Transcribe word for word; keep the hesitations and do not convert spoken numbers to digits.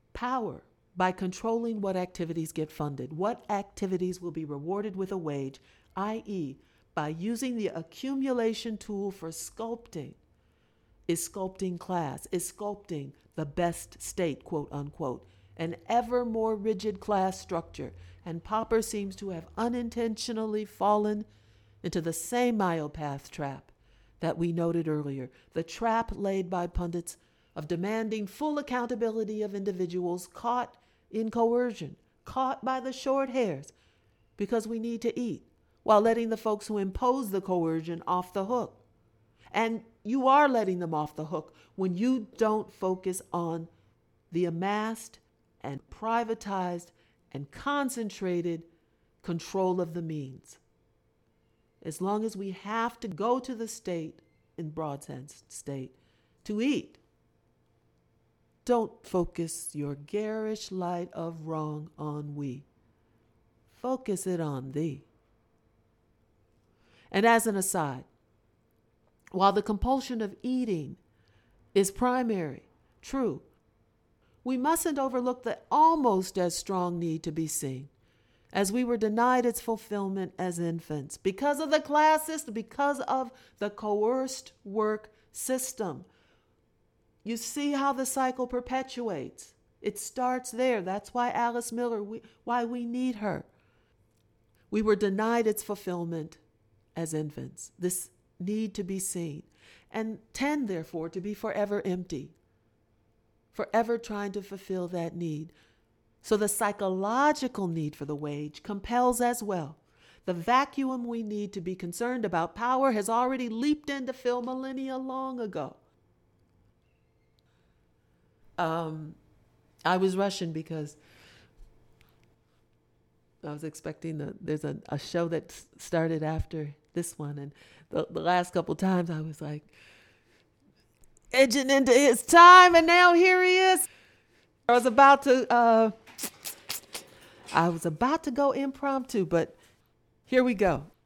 Power by controlling what activities get funded, what activities will be rewarded with a wage, that is, by using the accumulation tool for sculpting, is sculpting class, is sculpting the best state, quote unquote, an ever more rigid class structure. And Popper seems to have unintentionally fallen into the same myopath trap that we noted earlier, the trap laid by pundits of demanding full accountability of individuals caught in coercion, caught by the short hairs, because we need to eat, while letting the folks who impose the coercion off the hook. And you are letting them off the hook when you don't focus on the amassed and privatized and concentrated control of the means. As long as we have to go to the state, in broad sense, state, to eat, don't focus your garish light of wrong on we. Focus it on thee. And as an aside, while the compulsion of eating is primary, true, we mustn't overlook the almost as strong need to be seen, as we were denied its fulfillment as infants because of the class system, because of the coerced work system. You see how the cycle perpetuates. It starts there. That's why Alice Miller, we, why we need her. We were denied its fulfillment as infants, this need to be seen, and tend, therefore, to be forever empty, forever trying to fulfill that need. So the psychological need for the wage compels as well. The vacuum we need to be concerned about power has already leaped in to fill millennia long ago. Um, I was rushing because I was expecting the, there's a, a show that started after this one. And the, the last couple times I was like, edging into his time, and now here he is. I was about to, uh, I was about to go impromptu, but here we go.